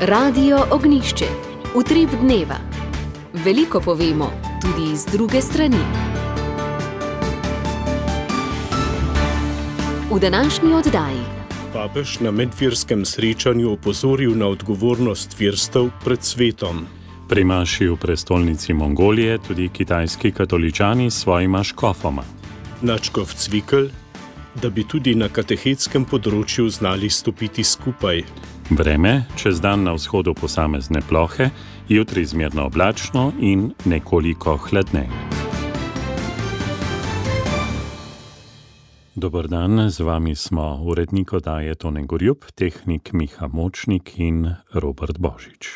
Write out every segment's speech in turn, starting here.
Radio Ognjišče. Utrip dneva. Veliko povemo, tudi iz druge strani. V današnji oddaji. Papež na medverskem srečanju opozoril na odgovornost verstev pred svetom. Pri maši v prestolnici Mongolije tudi kitajski katoličani s svojima škofoma. Nadškof Cvikl, da bi tudi na katehetskem področju znali stopiti skupaj. Vreme, čez dan na vzhodu posamezne plohe, jutri zmerno oblačno in nekoliko hladneje. Dober dan, z vami smo urednik oddaje Tone Gorjup, tehnik Miha Močnik in Robert Božič.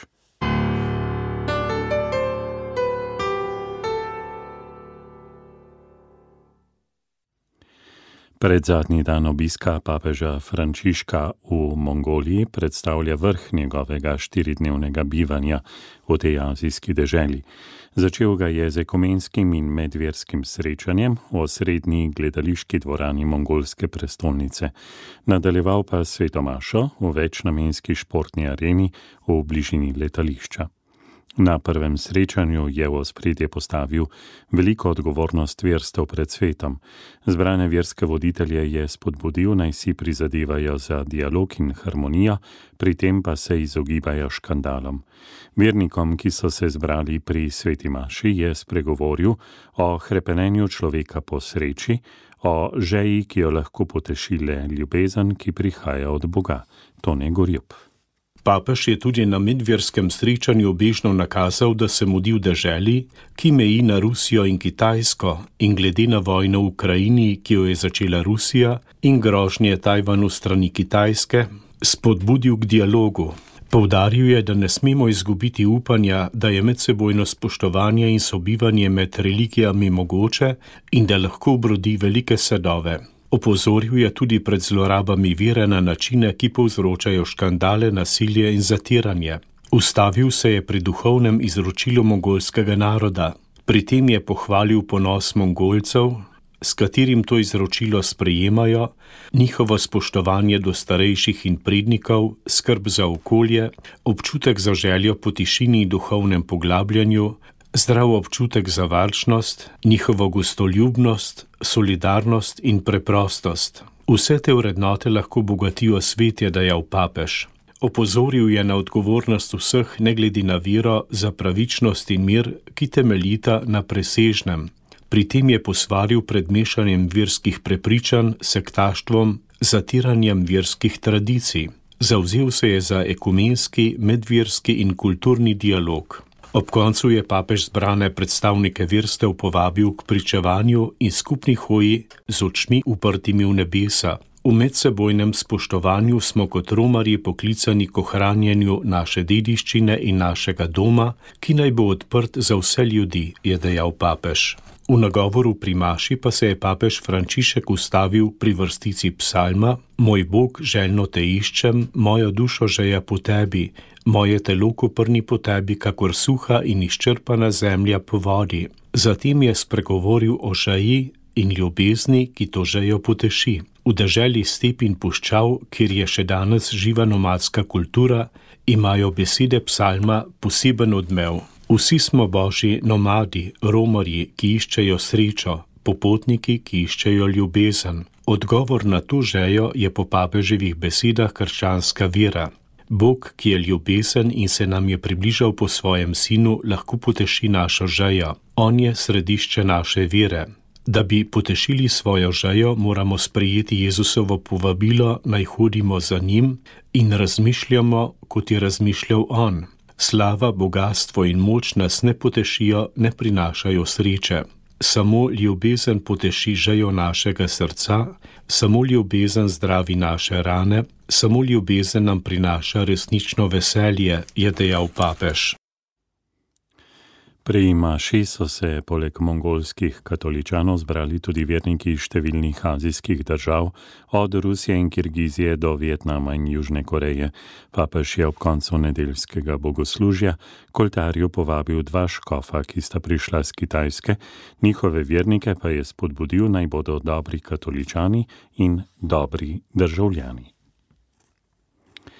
Predzadnji dan obiska papeža Frančiška v Mongoliji predstavlja vrh njegovega 4-dnevnega bivanja v tej azijski deželi. Začel ga je z ekumenskim in medverskim srečanjem v osrednji gledališki dvorani mongolske prestolnice. Nadaljeval pa svetomašo v večnamenski športni areni v bližini letališča. Na prvem srečanju je v ospredje postavil veliko odgovornost verstev pred svetom. Zbrane verske voditelje je spodbudil, naj si prizadevajo za dialog in harmonijo, pri tem pa se izogibajo škandalom. Vernikom, ki so se zbrali pri sveti maši, je spregovoril o hrepenenju človeka po sreči, o žeji, ki jo lahko poteši le ljubezen, ki prihaja od Boga. Tone Gorjup. Papež je tudi na medverskem srečanju bežno nakazal, da se mudi v deželi, ki meji na Rusijo in Kitajsko, in glede na vojno v Ukrajini, ki jo je začela Rusija, in grožnje Tajvanu strani Kitajske, spodbudil k dialogu. Poudaril je, da ne smemo izgubiti upanja, da je medsebojno spoštovanje in sobivanje med religijami mogoče in da lahko obrodi velike sadove. Opozoril je tudi pred zlorabami vere na načine, ki povzročajo škandale, nasilje in zatiranje. Ustavil se je pri duhovnem izročilu mongolskega naroda. Pri tem je pohvalil ponos Mongolcev, s katerim to izročilo sprejemajo, njihovo spoštovanje do starejših in prednikov, skrb za okolje, občutek za željo po tišini in duhovnem poglabljanju, zdrav občutek za varčnost, njihovo gostoljubnost, solidarnost in preprostost. Vse te vrednote lahko bogatijo svet, je dejal papež. Opozoril je na odgovornost vseh, ne glede na vero, za pravičnost in mir, ki temeljita na presežnem. Pri tem je posvaril pred mešanjem verskih prepričanj, sektaštvom, zatiranjem verskih tradicij. Zavzel se je za ekumenski, medverski in kulturni dialog. Ob koncu je papež zbrane predstavnike verstev povabil k pričevanju in skupni hoji z očmi uprtimi v nebesa. V medsebojnem spoštovanju smo kot romarji poklicani k ohranjanju naše dediščine in našega doma, ki naj bo odprt za vse ljudi, je dejal papež. V nagovoru pri maši pa se je papež Frančišek ustavil pri vrstici psalma: Moj Bog, željno te iščem, mojo dušo žeja po tebi, moje telo koprni po tebi, kakor suha in izčrpana zemlja po vodi. Zatem je spregovoril o žeji in ljubezni, ki to žejo poteši. V deželi step in puščav, kjer je še danes živa nomadska kultura, imajo besede psalma poseben odmev. Vsi smo božji nomadi, romarji, ki iščejo srečo, popotniki, ki iščejo ljubezen. Odgovor na to žejo je po papeževih besedah krščanska vera. Bog, ki je ljubezen in se nam je približal po svojem sinu, lahko poteši našo žejo. On je središče naše vere. Da bi potešili svojo žejo, moramo sprejeti Jezusovo povabilo, naj hodimo za njim in razmišljamo, kot je razmišljal on. Slava, bogastvo in moč nas ne potešijo, ne prinašajo sreče. Samo ljubezen poteši žejo našega srca, samo ljubezen zdravi naše rane, samo ljubezen nam prinaša resnično veselje, je dejal papež. Pri maši so se poleg mongolskih katoličanov zbrali tudi verniki številnih azijskih držav, od Rusije in Kirgizije do Vietnama in Južne Koreje. Papež je ob koncu nedeljskega bogoslužja k oltarju povabil 2 škofa, ki sta prišla z Kitajske, njihove vernike pa je spodbudil, naj bodo dobri katoličani in dobri državljani.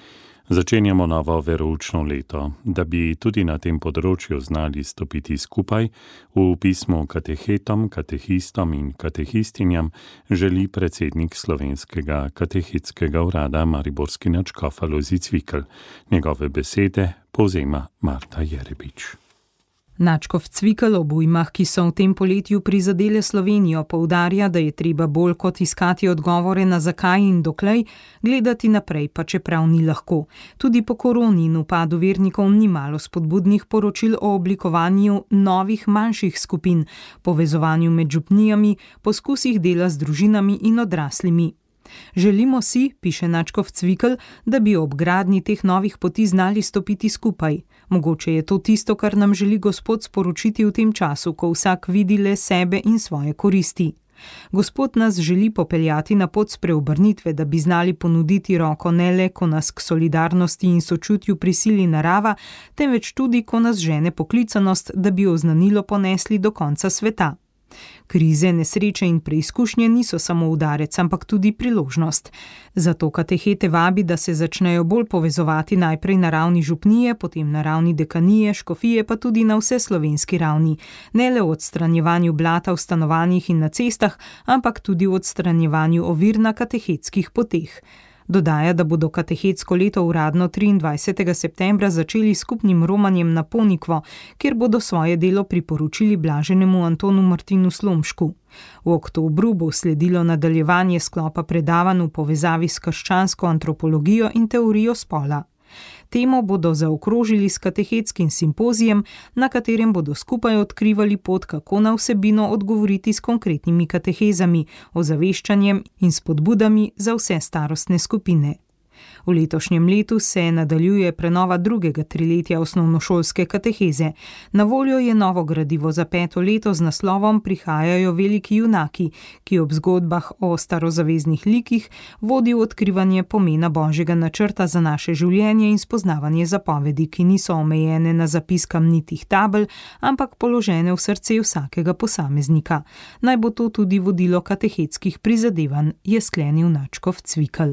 Začenjamo novo veroučno leto. Da bi tudi na tem področju znali stopiti skupaj, v pismu katehetom, katehistom in katehistinjam želi predsednik Slovenskega katehetskega urada mariborski nadškof Alojzij Cvikl. Njegove besede povzema Marta Jerebič. Nadškof Cvikl ob ujmah, ki so v tem poletju prizadele Slovenijo, poudarja, da je treba bolj kot iskati odgovore na zakaj in doklej, gledati naprej, pa čeprav ni lahko. Tudi po koroni in upadu vernikov ni malo spodbudnih poročil o oblikovanju novih manjših skupin, povezovanju med župnijami, poskusih dela z družinami in odraslimi. Želimo si, piše nadškof Cvikl, da bi ob gradnji teh novih poti znali stopiti skupaj. Mogoče je to tisto, kar nam želi Gospod sporočiti v tem času, ko vsak vidi le sebe in svoje koristi. Gospod nas želi popeljati na pot spreobrnitve, da bi znali ponuditi roko ne le, ko nas k solidarnosti in sočutju prisili narava, temveč tudi, ko nas žene poklicanost, da bi oznanilo ponesli do konca sveta. Krize, nesreče in preizkušnje niso samo udarec, ampak tudi priložnost. Zato katehete vabi, da se začnejo bolj povezovati najprej na ravni župnije, potem na ravni dekanije, škofije, pa tudi na vseslovenski ravni. Ne le v odstranjevanju blata v stanovanjih in na cestah, ampak tudi v odstranjevanju ovir na katehetskih poteh. Dodaja, da bodo katehetsko leto uradno 23. septembra začeli skupnim romanjem na Ponikvo, kjer bodo svoje delo priporočili blaženemu Antonu Martinu Slomšku. V oktobru bo sledilo nadaljevanje sklopa predavanj v povezavi s krščansko antropologijo in teorijo spola. Temo bodo zaokrožili s katehetskim simpozijem, na katerem bodo skupaj odkrivali pot, kako na vsebino odgovoriti s konkretnimi katehezami, ozaveščanjem in spodbudami za vse starostne skupine. V letošnjem letu se nadaljuje prenova drugega triletja osnovnošolske kateheze. Na voljo je novo gradivo za 5. leto z naslovom Prihajajo veliki junaki, ki ob zgodbah o starozaveznih likih vodi v odkrivanje pomena Božjega načrta za naše življenje in spoznavanje zapovedi, ki niso omejene na zapis kamnitih tabel, ampak položene v srce vsakega posameznika. Naj bo to tudi vodilo katehetskih prizadevanj, je sklenil nadškof Cvikl.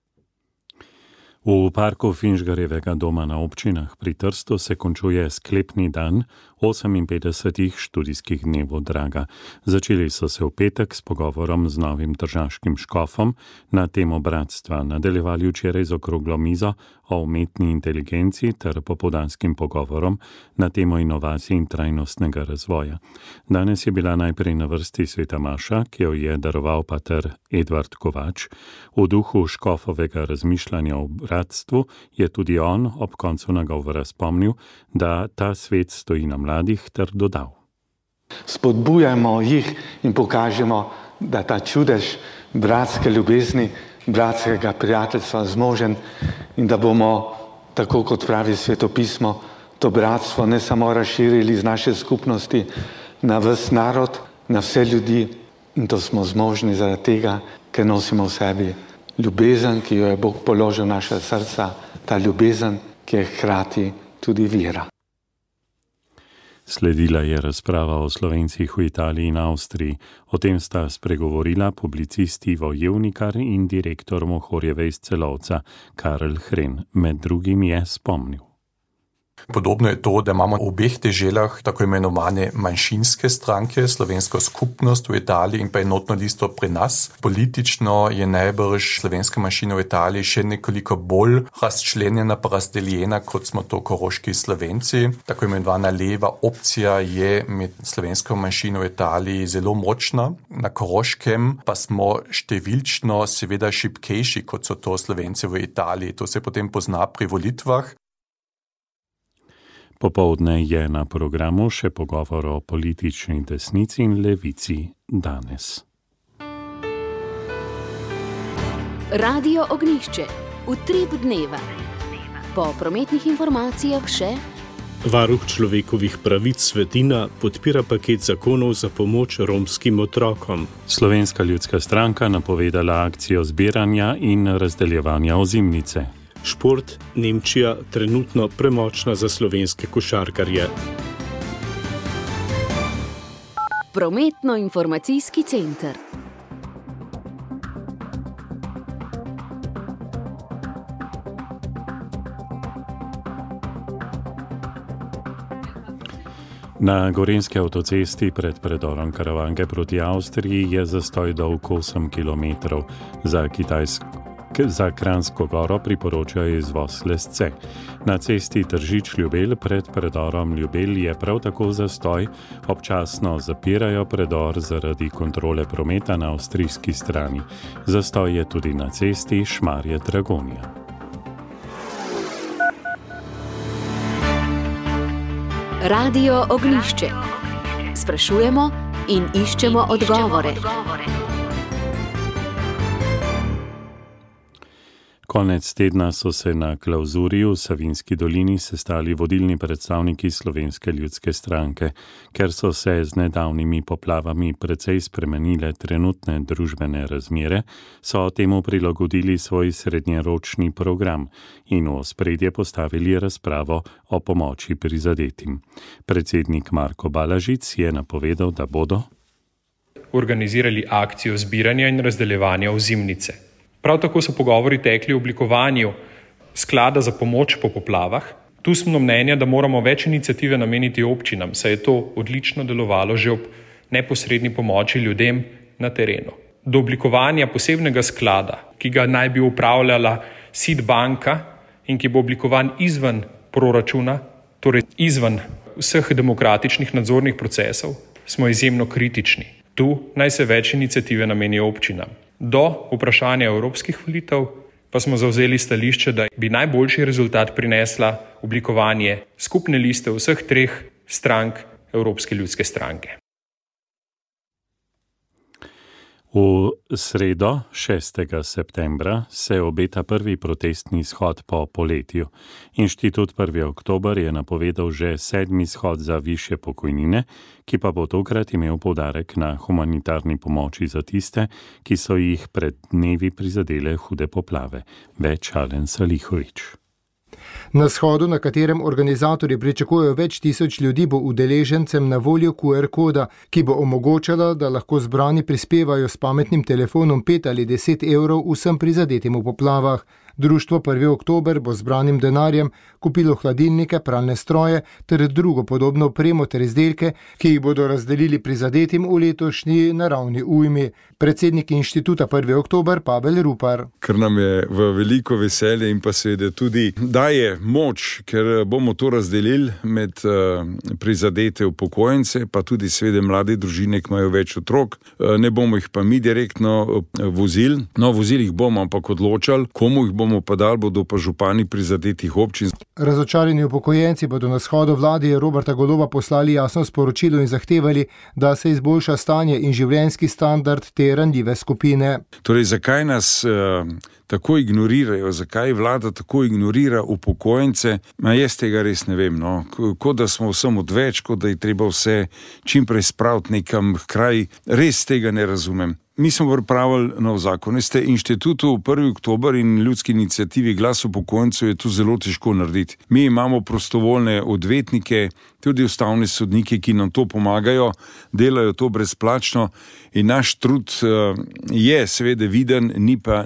V parku Finžgarjevega doma na občinah pri Trstu se končuje sklepni dan 58 študijskih dnevov Draga. Začeli so se v petek s pogovorom z novim tržaškim škofom na temo bratstva, nadaljevali včeraj z okroglo mizo o umetni inteligenci ter popoldanskim pogovorom na temo inovacij in trajnostnega razvoja. Danes je bila najprej na vrsti sveta maša, ki jo je daroval pater Edvard Kovač. V duhu škofovega razmišljanja o bratstvu je tudi on ob koncu nagovora spomnil, da ta svet stoji na mladih, ter dodal: Spodbujamo jih in pokažemo, da ta čudež bratske ljubezni, bratskega prijateljstva zmožen in da bomo, tako kot pravi svetopismo, to bratstvo ne samo razširili iz naše skupnosti na ves narod, na vse ljudi, in to smo zmožni zaradi tega, ker nosimo v sebi ljubezen, ki jo je Bog položil v naša srca, ta ljubezen, ki je hkrati tudi vera. Sledila je razprava o Slovencih v Italiji in Avstriji. O tem sta spregovorila publicist Ivo Jevnikar in direktor Mohorjeve iz Celovca Karel Hren. Med drugim je spomnil: Podobno je to, da imamo v obeh deželah tako imenovane manjšinske stranke, slovensko skupnost v Italiji in pa enotno listo pri nas. Politično je najbrž slovenska manjšina v Italiji še nekoliko bolj razčlenjena pa razdeljena, kot smo to koroški Slovenci. Tako imenovana leva opcija je med slovensko manjšino v Italiji zelo močna. Na Koroškem pa smo številčno seveda šibkejši, kot so to Slovenci v Italiji. To se potem pozna pri volitvah. Popoldne je na programu še pogovor o politični desnici in levici danes. Radio Ognjišče, utrip dneva. Po prometnih informacijah še: Varuh človekovih pravic Svetina podpira paket zakonov za pomoč romskim otrokom. Slovenska ljudska stranka napovedala akcijo zbiranja in razdeljevanja ozimnice. Šport, Nemčija trenutno premočna za slovenske košarkarje. Prometno-informacijski center. Na gorenjski avtocesti pred predorom Karavanke proti Avstriji je zastoj dolg 8 km. Za Kranjsko goro priporočajo izvoz Lesce. Na cesti Tržič-Ljubelj pred predorom Ljubelj je prav tako zastoj, občasno zapirajo predor zaradi kontrole prometa na avstrijski strani. Zastoj je tudi na cesti Šmarje-Dragonja. Radio Ognjišče. Sprašujemo in iščemo odgovore. Konec tedna so se na klavzuri v Savinjski dolini sestali vodilni predstavniki Slovenske ljudske stranke. Ker so se z nedavnimi poplavami precej spremenile trenutne družbene razmere, so temu prilagodili svoj srednjeročni program in v ospredje postavili razpravo o pomoči prizadetim. Predsednik Marko Balažic je napovedal, da bodo organizirali akcijo zbiranja in razdeljevanja ozimnice. Prav tako so pogovori tekli o oblikovanju sklada za pomoč po poplavah. Tu smo mnenja, da moramo več iniciative nameniti občinam, saj je to odlično delovalo že ob neposredni pomoči ljudem na terenu. Do oblikovanja posebnega sklada, ki ga naj bi upravljala SID banka in ki bo oblikovan izven proračuna, torej izven vseh demokratičnih nadzornih procesov, smo izjemno kritični. Tu naj se več iniciative nameni občinam. Do vprašanja evropskih volitev pa smo zavzeli stališče, da bi najboljši rezultat prinesla oblikovanje skupne liste vseh treh strank Evropske ljudske stranke. V sredo, 6. septembra, se obeta prvi protestni shod po poletju. Inštitut 1. oktober je napovedal že 7. shod za višje pokojnine, ki pa bo tokrat imel poudarek na humanitarni pomoči za tiste, ki so jih pred dnevi prizadele hude poplave. Več Alen Salihovič. Na shodu, na katerem organizatorji pričakujejo več tisoč ljudi, bo udeležencem na voljo QR koda, ki bo omogočala, da lahko zbrani prispevajo s pametnim telefonom 5 ali 10 evrov vsem prizadetim v poplavah. Društvo 1. oktober bo zbranim denarjem kupilo hladilnike, pralne stroje ter drugo podobno opremo ter izdelke, ki jih bodo razdelili prizadetim v letošnji naravni ujmi. Predsednik inštituta 1. oktober Pavel Rupar. Ker nam je v veliko veselje in pa seveda tudi daje moč, ker bomo to razdelili med prizadete upokojence, pa tudi seveda mlade družine, ki imajo več otrok. Ne bomo jih pa mi direktno vozili. No, vozili jih bomo, ampak odločali, komu jih bomo pa dali, bodo pa župani prizadetih občin. Razočarani upokojenci bodo na shodu vladi Roberta Goloba poslali jasno sporočilo in zahtevali, da se izboljša stanje in življenjski standard te ranljive skupine. Torej, zakaj nas tako ignorirajo, zakaj vlada tako ignorira upokojence, jaz tega res ne vem. No. Kot da smo vsem odveč, kot da je treba vse čimprej spraviti nekam kraj, res tega ne razumem. Mi smo pripravili nov zakon. Veste, inštitutu 1. oktober in ljudski inicijativi Glas upokojencev je to zelo težko narediti. Mi imamo prostovoljne odvetnike, tudi ustavne sodnike, ki nam to pomagajo, delajo to brezplačno in naš trud je seveda viden, ni pa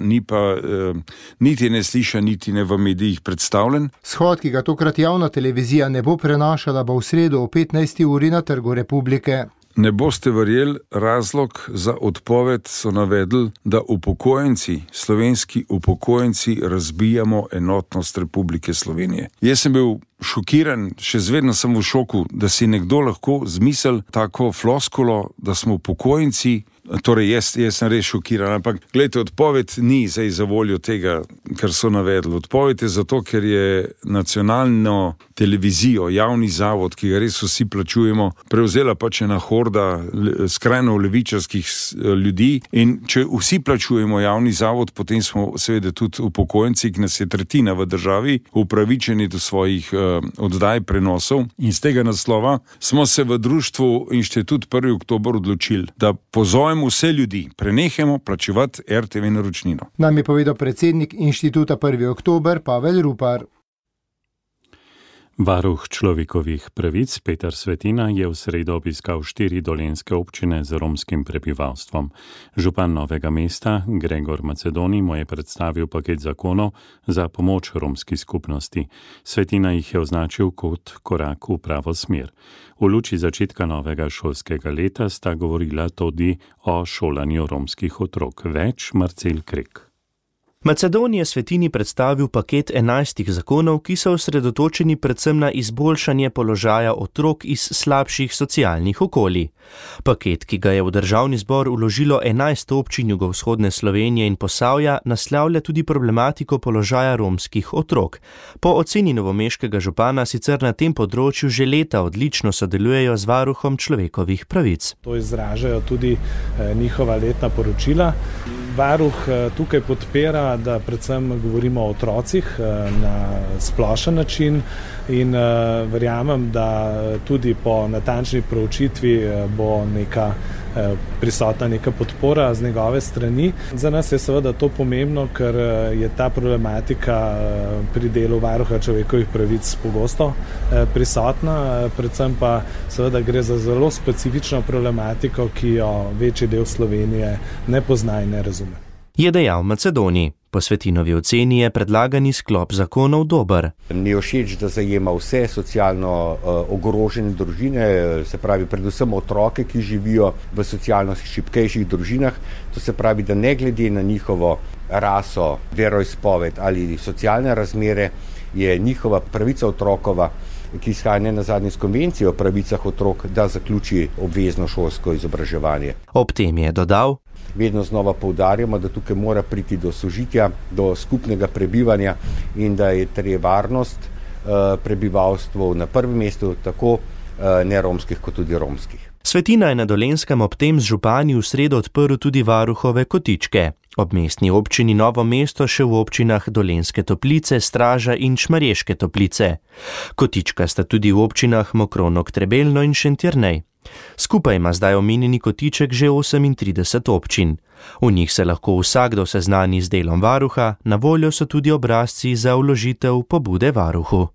niti ne slišan, niti ne v medijih predstavljen. Shod, ki ga tokrat javna televizija ne bo prenašala, bo v sredo o 15. uri na Trgu Republike. Ne boste verjeli, razlog za odpoved so navedli, da upokojenci, slovenski upokojenci razbijamo enotnost Republike Slovenije. Jaz sem bil šokiran, še zvedno sem v šoku, da si nekdo lahko zmisel tako floskulo, da smo upokojenci. Torej, jaz sem res šokiran, ampak gledajte, odpoved ni zdaj za voljo tega, kar so navedli. Odpoved je zato, ker je nacionalno televizijo, javni zavod, ki ga res vsi plačujemo, prevzela pač ena horda skrajno levičarskih ljudi in če vsi plačujemo javni zavod, potem smo seveda tudi upokojenci, ki nas je tretjina v državi, upravičeni do svojih oddaj prenosov. In z tega naslova smo se v društvu Inštitut 1. oktober odločili, da pozovemo vse ljudi, prenehajmo plačevati RTV naročnino. Nam je povedal predsednik Inštituta 1. oktober Pavel Rupar. Varuh človekovih pravic Peter Svetina je v sredo obiskal 4 dolenjske občine z romskim prebivalstvom. Župan Novega mesta Gregor Macedoni mu je predstavil paket zakonov za pomoč romski skupnosti. Svetina jih je označil kot korak v pravo smer. V luči začetka novega šolskega leta sta govorila tudi o šolanju romskih otrok. Več Marcel Krek. Macedoni je Svetini predstavil paket 11 zakonov, ki so osredotočeni predvsem na izboljšanje položaja otrok iz slabših socialnih okolij. Paket, ki ga je v državni zbor vložilo 11 občin jugovzhodne Slovenije in Posavja, naslavlja tudi problematiko položaja romskih otrok. Po oceni novomeškega župana sicer na tem področju že leta odlično sodelujejo z varuhom človekovih pravic. To izražajo tudi njihova letna poročila. Varuh tukaj podpira, da predvsem govorimo o otrocih na splošen način in verjamem, da tudi po natančni proučitvi bo prisotna neka podpora z njegove strani. Za nas je seveda to pomembno, ker je ta problematika pri delu varuha človekovih pravic pogosto prisotna, predvsem pa seveda gre za zelo specifično problematiko, ki jo večji del Slovenije ne pozna in ne razume. Je dejal Macedoni. Po Svetinovi oceni je predlagani sklop zakonov dober. Mi je všeč, da zajema vse socialno ogrožene družine, se pravi predvsem otroke, ki živijo v socialno šibkejših družinah. To se pravi, da ne glede na njihovo raso, veroizpoved ali socialne razmere, je njihova pravica otrokova, ki izhaja nenazadnje iz konvencije o pravicah otrok, da zaključi obvezno šolsko izobraževanje. Ob tem je dodal: Vedno znova poudarjamo, da tukaj mora priti do sožitja, do skupnega prebivanja in da je treba varnost prebivalstvu na prvem mestu, tako neromskih kot tudi romskih. Svetina je na Dolenjskem ob tem z župani v sredo odprl tudi varuhove kotičke. Ob mestni občini Novo mesto še v občinah Dolenjske Toplice, Straža in Šmarješke Toplice. Kotička sta tudi v občinah Mokronog, Trebelno in Šentjernej. Skupaj ima zdaj omenjeni kotiček že 38 občin. V njih se lahko vsakdo seznani z delom varuha, na voljo so tudi obrazci za vložitev pobude varuhu.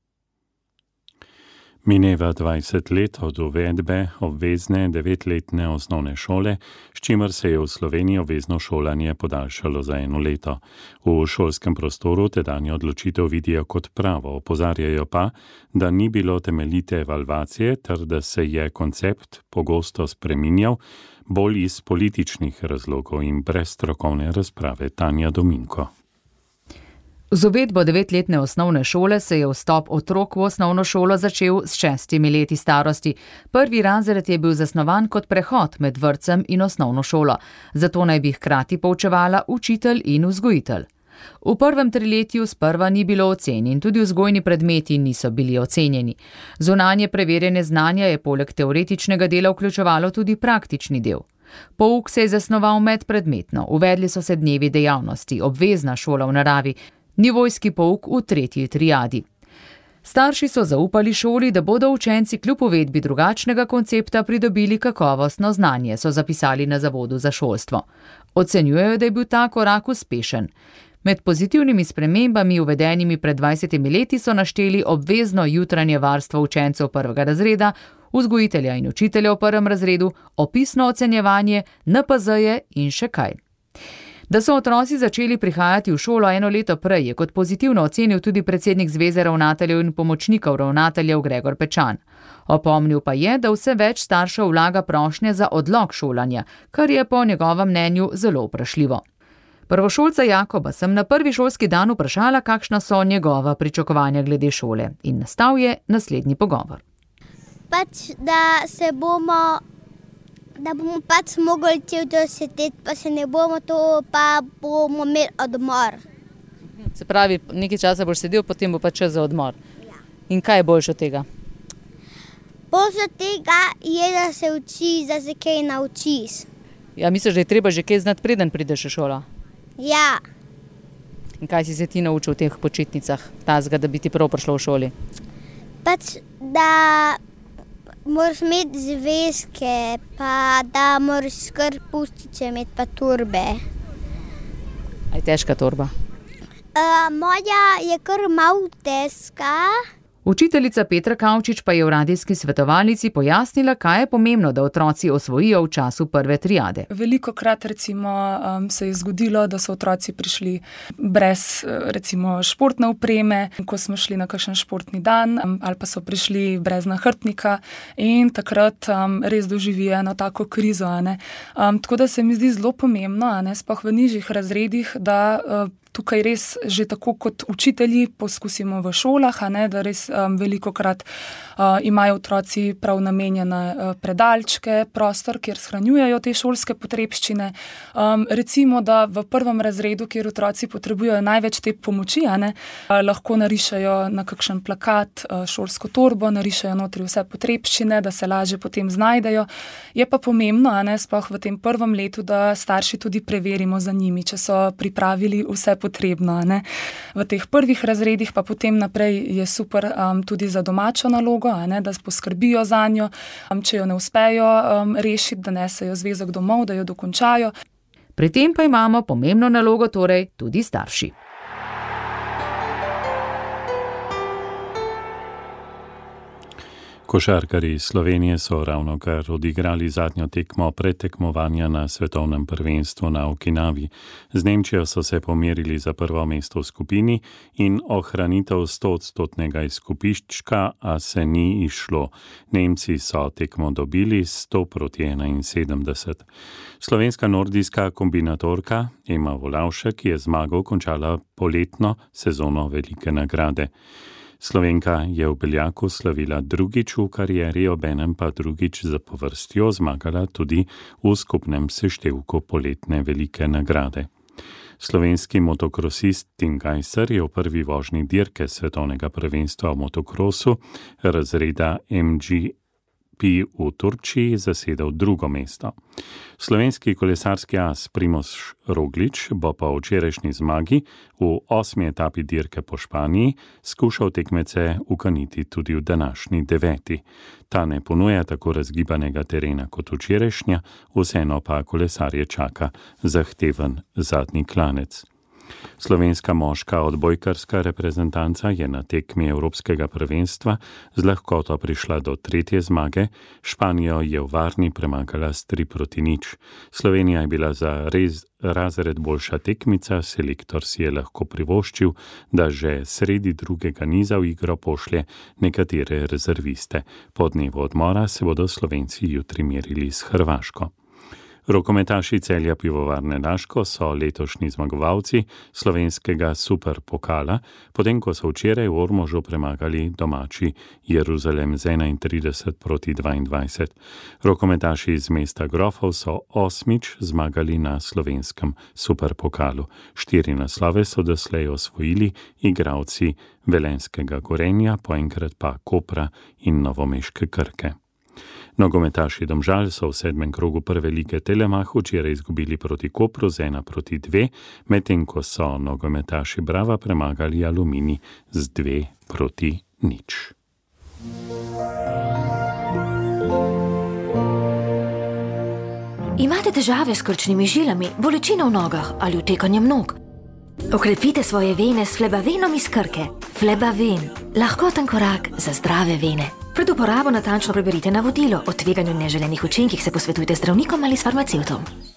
Mineva 20 let od uvedbe obvezne 9-letne osnovne šole, s čimer se je v Sloveniji obvezno šolanje podaljšalo za 1 leto. V šolskem prostoru tedanjo odločitev vidijo kot pravo, opozarjajo pa, da ni bilo temeljite evalvacije ter da se je koncept pogosto spreminjal, bolj iz političnih razlogov in brez strokovne razprave. Tanja Dominko. Z uvedbo 9-letne osnovne šole se je vstop otrok v osnovno šolo začel s 6 leti starosti. Prvi razred je bil zasnovan kot prehod med vrtcem in osnovno šolo, zato naj bi hkrati poučevala učitelj in vzgojitelj. V prvem triletju sprva ni bilo ocen in tudi vzgojni predmeti niso bili ocenjeni. Zunanje preverjanje znanja je poleg teoretičnega dela vključevalo tudi praktični del. Pouk se je zasnoval medpredmetno, uvedli so se dnevi dejavnosti, obvezna šola v naravi, nivojski pouk v 3. triadi. Starši so zaupali šoli, da bodo učenci kljub uvedbi drugačnega koncepta pridobili kakovostno znanje, so zapisali na Zavodu za šolstvo. Ocenjujejo, da je bil ta korak uspešen. Med pozitivnimi spremembami, uvedenimi pred 20 leti, so našteli obvezno jutranje varstvo učencev 1. razreda, vzgojitelja in učitelja v 1. razredu, opisno ocenjevanje, NPZ-je in še kaj. Da so otroci začeli prihajati v šolo 1 leto prej, je kot pozitivno ocenil tudi predsednik Zveze ravnateljev in pomočnikov ravnateljev Gregor Pečan. Opomnil pa je, da vse več staršev vlaga prošnje za odlog šolanja, kar je po njegovem mnenju zelo vprašljivo. Prvošolca Jakoba sem na prvi šolski dan vprašala, kakšna so njegova pričakovanja glede šole, in nastal je naslednji pogovor. Da bomo mogli cel dan sedeti, pa se ne bomo to, pa bomo imeli odmor. Se pravi, nekaj časa boš sedel, potem bo pa čas za odmor. Ja. In kaj je boljše od tega? Boljše od tega je, da se učiš, da se kaj naučiš. Ja, misliš, da je treba že kaj znati, preden prideš v šolo? Ja. In kaj si se ti naučil v teh počitnicah, tazga, da bi ti prav prišlo v šoli? Da moraš imeti zvezke, pa da moraš skrb pustiče imeti pa torbe. A je težka torba? Moja je kar malo težka. Učiteljica Petra Kavčič pa je v radijski svetovalnici pojasnila, kaj je pomembno, da otroci osvojijo v času prve triade. Velikokrat recimo se je zgodilo, da so otroci prišli brez recimo športne opreme, ko smo šli na kakšen športni dan, ali pa so prišli brez nahrbtnika in takrat res doživijo eno tako krizo. Tako da se mi zdi zelo pomembno, sploh v nižjih razredih, da tukaj res že tako kot učitelji poskusimo v šolah, da res velikokrat imajo otroci prav namenjene predalčke, prostor, kjer shranjujejo te šolske potrebščine. Recimo, da v prvem razredu, kjer otroci potrebujejo največ te pomoči, lahko narišajo na kakšen plakat šolsko torbo, narišajo notri vse potrebščine, da se lažje potem znajdejo. Je pa pomembno, sploh v tem prvem letu, da starši tudi preverimo za njimi, če so pripravili vse potrebno. V teh prvih razredih pa potem naprej je super tudi za domačo nalogo, da poskrbijo za njo, če jo ne uspejo rešiti, da nesejo zvezek domov, da jo dokončajo. Pri tem pa imamo pomembno nalogo, torej tudi starši. Košarkarji Slovenije so ravnokar odigrali zadnjo tekmo predtekmovanja na svetovnem prvenstvu na Okinavi. Z Nemčijo so se pomerili za prvo mesto v skupini in ohranitev 100-odstotnega izkupiščka, a se ni izšlo. Nemci so tekmo dobili 100-71. Slovenska nordijska kombinatorka Ema Volavšek je zmago končala poletno sezono velike nagrade. Slovenka je v Beljaku slavila drugič v karieri, obenem pa drugič zapovrstjo zmagala tudi v skupnem seštevku poletne velike nagrade. Slovenski motokrosist Tim Gajser je v prvi vožnji dirke svetovnega prvenstva v motokrosu razreda MGP v Turčiji zasedel drugo mesto. Slovenski kolesarski as Primož Roglič bo po včerajšnji zmagi v 8. etapi dirke po Španiji skušal tekmece ukaniti tudi v današnji 9. Ta ne ponuja tako razgibanega terena kot včerajšnja, vseeno pa kolesarje čaka zahteven zadnji klanec. Slovenska moška odbojkarska reprezentanca je na tekmi Evropskega prvenstva z lahkoto prišla do 3. zmage, Španijo je v Varni premagala s 3-0. Slovenija je bila za razred boljša tekmica, selektor si je lahko privoščil, da že sredi drugega niza v igro pošlje nekatere rezerviste. Po dnevu odmora se bodo Slovenci jutri merili s Hrvaško. Rokometaši Celja Pivovarne Laško so letošnji zmagovalci slovenskega superpokala, potem ko so včeraj v Ormožu premagali domači Jeruzalem z 31-22. Rokometaši iz mesta Grofov so 8. zmagali na slovenskem superpokalu. 4 naslove so doslej osvojili igralci Velenjskega Gorenja, po enkrat pa Kopra in novomeške Krke. Nogometaši Domžal so v 7. krogu prve lige Telemach včeraj izgubili proti Kopru z 1-2, medtem ko so nogometaši Brava premagali Aluminij z 2-0. Imate težave s krčnimi žilami, bolečino v nogah ali utekanjem nog? Okrepite svoje vene s Flebavenom iz Krke. Flebaven, lahkoten korak za zdrave vene. Pred uporabo natančno preberite navodilo. O tveganju neželenih učinkih se posvetujte z zdravnikom ali s farmacevtom.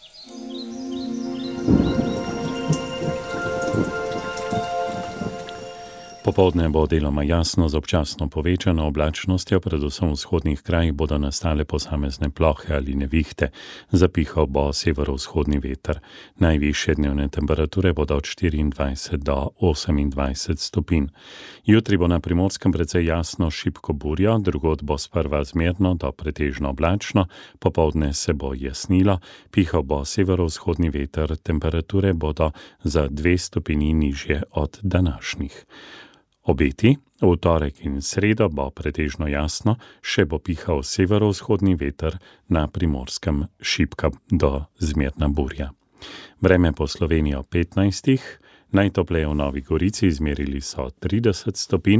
Popoldne bo deloma jasno z občasno povečano oblačnostjo, predvsem v vzhodnih krajih bodo nastale posamezne plohe ali nevihte. Zapihal bo severovzhodni veter. Najvišje dnevne temperature bodo od 24 do 28 stopinj. Jutri bo na Primorskem precej jasno šibko burjo, drugod bo sprva zmerno do pretežno oblačno, popoldne se bo jasnilo, pihal bo severovzhodni veter, temperature bodo za 2 stopinji nižje od današnjih. Obeti, v torek in sredo bo pretežno jasno, še bo pihal severovzhodni veter, na Primorskem šibka do zmerna burja. Vreme po Sloveniji 15, najtopleje v Novi Gorici izmerili so 30 stopinj,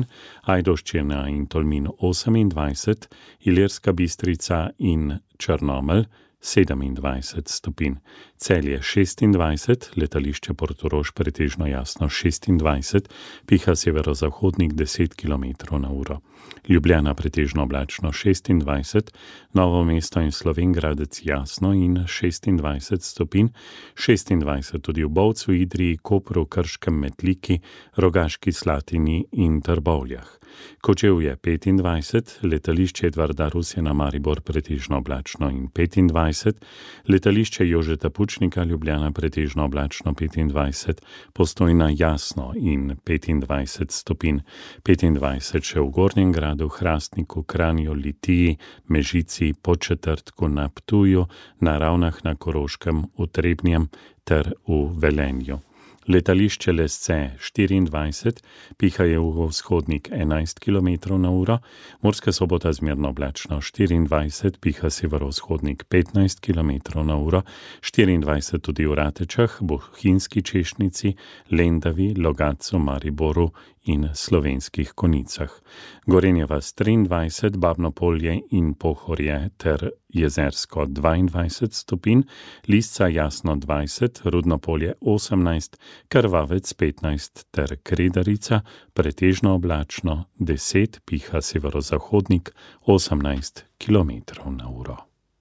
Ajdovščina in Tolmin 28, Ilirska Bistrica in Črnomelj 27 stopinj, Celje 26, letališče Portorož pretežno jasno 26, piha severozahodnik 10 km/h. Ljubljana pretežno oblačno 26, Novo mesto in Slovenj Gradec jasno in 26 stopinj, 26 tudi v Bovcu, Idriji, Kopru, Krškem, Metliki, Rogaški Slatini in Trbovljah. Kočevje 25, letališče Edvarda Rusjana Maribor pretežno oblačno in 25, letališče Jožeta Pučnika Ljubljana pretežno oblačno 25, Postojna jasno in 25 stopinj, 25 še v Gornjem Gradu, Hrastniku, Kranju, Litiji, Mežici, Podčetrtku, na Ptuju, na Ravnah na Koroškem, v Trebnjem ter v Velenju. Letališče Lesce 24, piha jugovzhodnik 11 km/h, Murska Sobota zmerno oblačno 24, piha severovzhodnik 15 km/h, 24 tudi v Ratečah, Bohinjski Češnici, Lendavi, Logatcu, Mariboru in Slovenskih Konicah. Gorenja vas 23, Babno Polje in Pohorje ter Jezersko 22 stopinj, Lisca jasno 20, Rudno Polje 18, Krvavec 15 ter Kredarica pretežno oblačno 10, piha severozahodnik 18 km/h.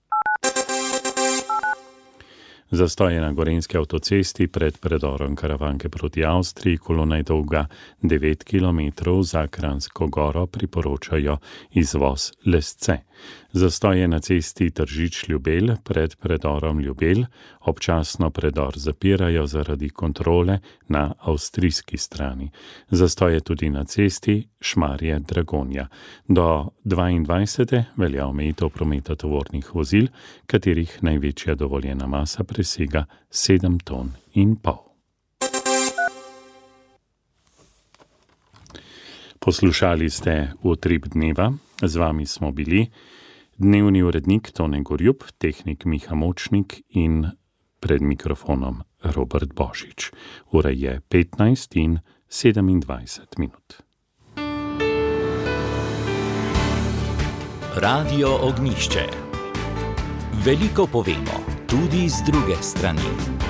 Zastoje na Gorenjski avtocesti pred predorom Karavanke proti Avstriji, kolona je dolga 9 km, za Kranjsko Goro priporočajo izvoz Lesce. Zastoje na cesti Tržič-Ljubelj pred predorom Ljubelj, občasno predor zapirajo zaradi kontrole na avstrijski strani. Zastoje tudi na cesti Šmarje-Dragonja. Do 22. velja omejitev prometa tovornih vozil, katerih največja dovoljena masa presega 7,5 ton. Poslušali ste Utrip dneva, z vami smo bili dnevni urednik Tone Gorjup, tehnik Miha Močnik in pred mikrofonom Robert Božič. Ura je 15:27. Radio Ognjišče. Veliko povemo, tudi z druge strani.